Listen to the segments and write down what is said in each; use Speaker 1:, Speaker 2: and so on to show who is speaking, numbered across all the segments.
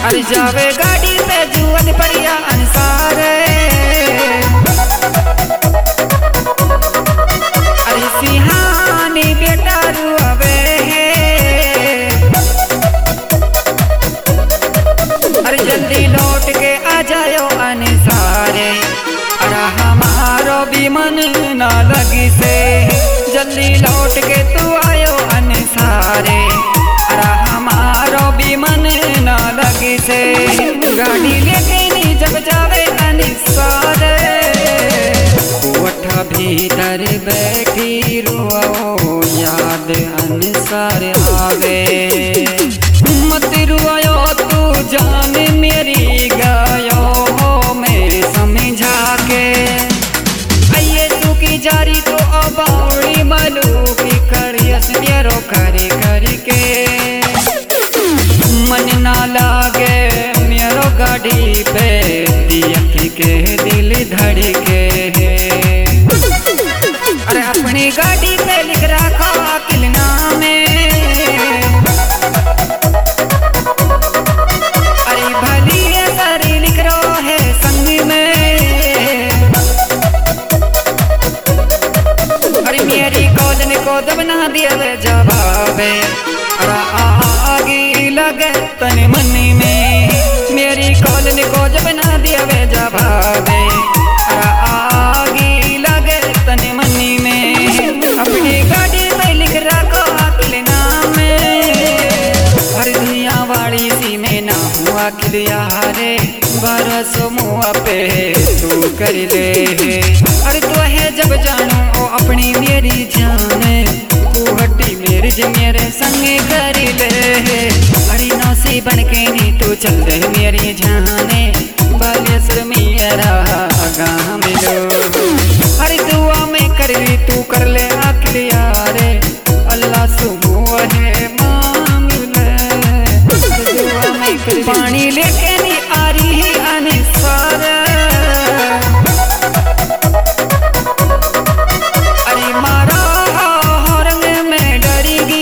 Speaker 1: अरे जावे गाड़ी पे जुअन पड़िया अंसार, अरे सिहानी बेटा रुआवे अरे जल्दी लौट के आ जायो अनसारे, अरे हमारो भी मन ना लगी से जल्दी लौट के तू आयो अनसारे, अरे हमारो भी मन ना लगी से गाड़ी लेके नी जब जावे अनसारे, कोठा भीतर बैठी रुआओ याद अनसार आवे, मत रुआयो तू जान मेरी गायो मैं समझा के, आइए तू की जारी तो अबाउड़ी मालू की करियस मेरो करे करके, मन ना लागे मेरो गाड़ी पे दियख के दिल धड़के, अरे अपनी गाड़ी पे लिख रखा अकिल नामे, अरे भली है सारी लिख रो है संग में, अरे मेरी कौन को दब ना दिया जवाबे, अरे आगे लगे तन मन में मेरी कौन को जब ना दिया जवाबे, अरे आगे लगे तन मन में अपनी गाड़ी में लिख रखो अकिल नाम, हर दुनिया वाली सी में ना हुआ अकिल यारे, बरसों मुआ पे तू कर ले, अरे तो है जब जानू ओ अपनी मेरी जान, तू हड्डी मेरी जे मेरे संग कर ले, अरे नौसी बन के नी तू चल दे मेरी जाने, बालेश्वर मेरा गाँव मिलो, अरे दुआ में कर ली तू कर ले अकिल यारे, अल्लाह सुबह है मामले, दुआ में कर पानी लेके नी आ रही अनसार, अरे मारा रंग में डरेगी,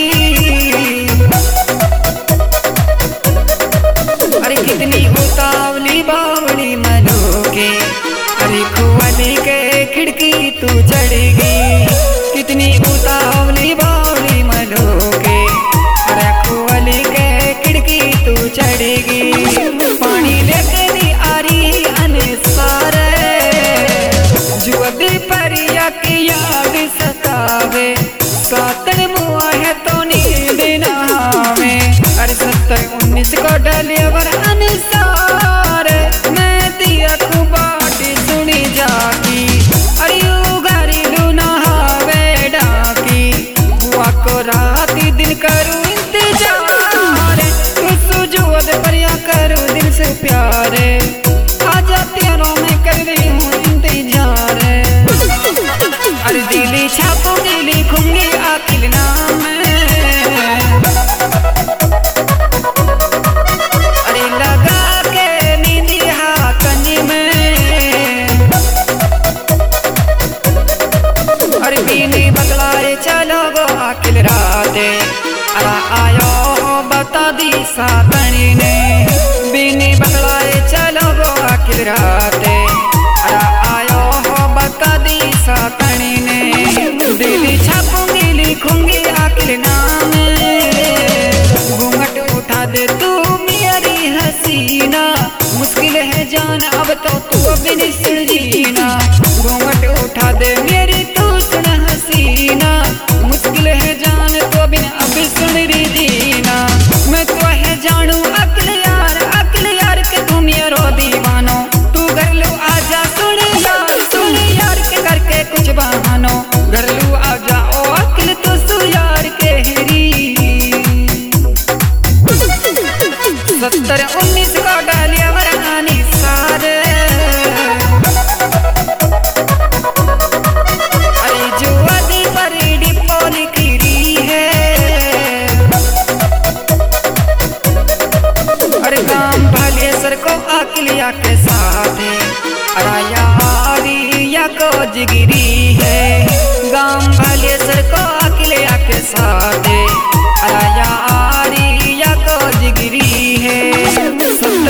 Speaker 1: अरे कितनी उतावली बावली मनो के, अरे खुआली के खिड़की तू चढ़ेगी, कितनी उतावली बावली मनो के, अरे खुआली के खिड़की तू चढ़ेगी, पानी लेके नी आ रही अनसार, जुअद परिया की याद सतावे, सातन मुआ है तो नींद ना आवे, अरे 70-19 को डलेवर अनसार, मैं दिया को बाटी सुनी जाकी, अरे उगारी लू नहावे डाकी, बुआ को राती दिन करूँ इंतजार, तू सुजुअद परिया करूँ दिल से प्यारे, आजा तेरों में कर रही हूँ इंतजार, अरे दिली छापूंगी लिखूंगी अकिल नाम, अरे लगा के नींदिया कनी में, अरे बीनी बदलाए चलो गो अकिल राते, अरे आयो बता दी सातनी ने, बीनी बदलाए चलो गो अकिल राते, अरे आयो बता दी सातनी ने, दिली छापूंगी लिखूंगी अकिल नाम, घूंघट उठा दे तू मेरी हसीना, मुश्किल है जान अब तो तू बिन सुन जीना, घूंघट उठा दे मेरी तू सुन हसीना, मुश्किल है जान तो बिन अब सुन री जीना, मैं तो है जानू अकिल यार के तू मेरो दीवानो, तू घर लो आजा सुन यार के करके कुछ बहानो, घर लू आ जाओ अकिल तो सु यार के हिरी, 70-19 को डालिया वरानी सार, अरे जुआदी परी डिपोली कीरी है, अरे गाँव भालेश्वर को अकिलिया के साथ, अरे यारिया को जिगरी है, गाँव भालेश्वर को अकिलिया के साथ, अरे यारिया को जिगरी है,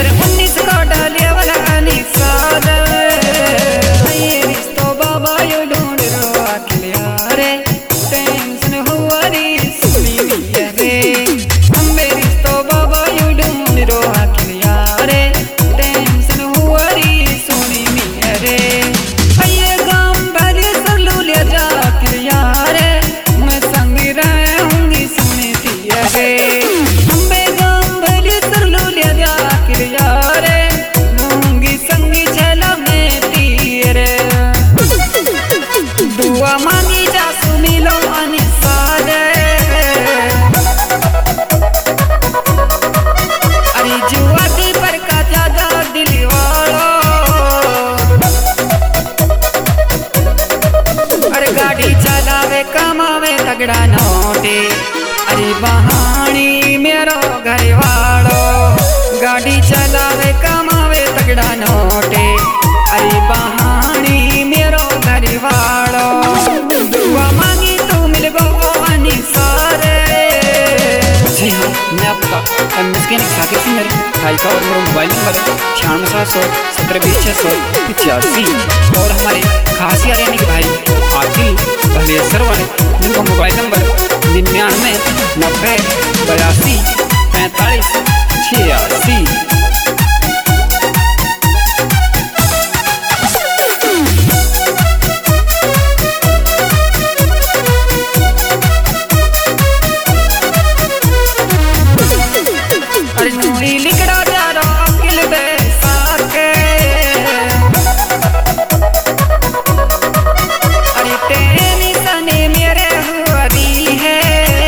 Speaker 1: गाड़ी चलावे कमावे तगड़ा नोटे अरे बहानी मेरो घर वालो दुआ मांगी तो मिल गो सारे। जी हाँ, मैं आपका मिस्किन साकिब सिंह भाई का और मेरा मोबाइल नंबर 96,720,685 और हमारे खासी हरियाणा के भाई आकिल भलेसर वाले जिनका मोबाइल नंबर 9990824586। लिखड़ा जा रहा अकिल साके अरे तेरी सने मेरे हुआरी है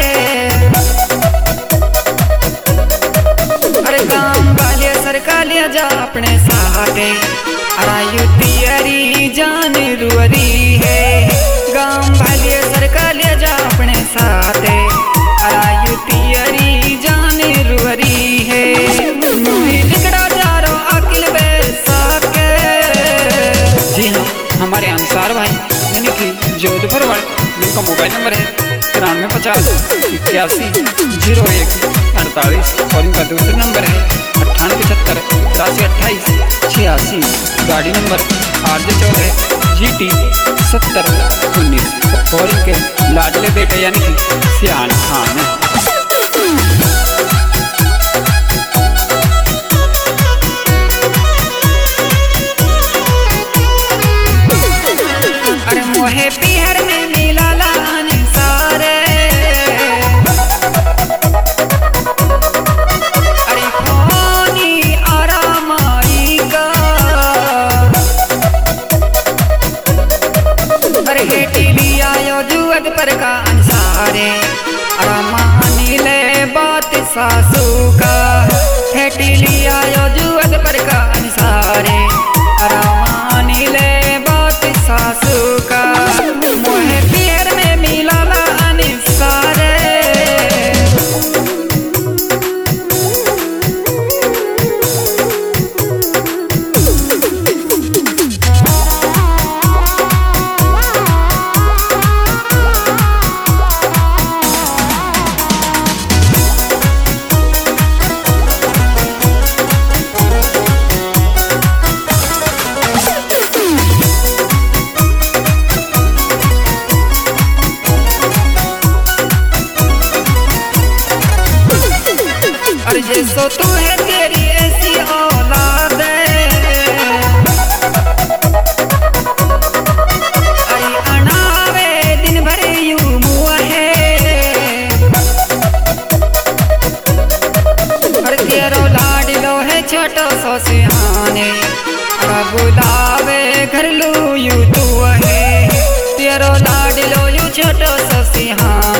Speaker 1: अरे काम वाले सरकार ले जा अपने साथे अरायु तियरी जान रुअरी है गांव वाले सरकार ले जा अपने साथे अरायु तियरी जान रुअरी है। लिखड़ा जा रहा अकिल साके। जी हाँ, हमारे अंसार भाई यानी कि जोधपुर वाले जिनका मोबाइल नंबर है 9350810148 और इनका दूसरा नंबर है 9875 गाड़ी नंबर RJ14 GT 7019 और इनके लाडले बेटे यानी कि सियान खान। अरे मोहे पीहर में मिला लाने सारे अरे खोनी आरामाई का अरे हेटी लिया यो जुअद पर का अंसारे अरामानी ले बात सासू का हेटी लिया यो जुअद पर का अंसारे अरामानी ले सासू का मोहे पीर में मिला लाने सारे। अरे जैसो तू है तेरी ऐसी औलाद अरे अनावे दिन भर यूं मुआ है अरे तेरो लाडलो है छोटो सो सिहाने बुलावे घर लू यू तू है तेरो लाडलो यू छोटो सो सिहाने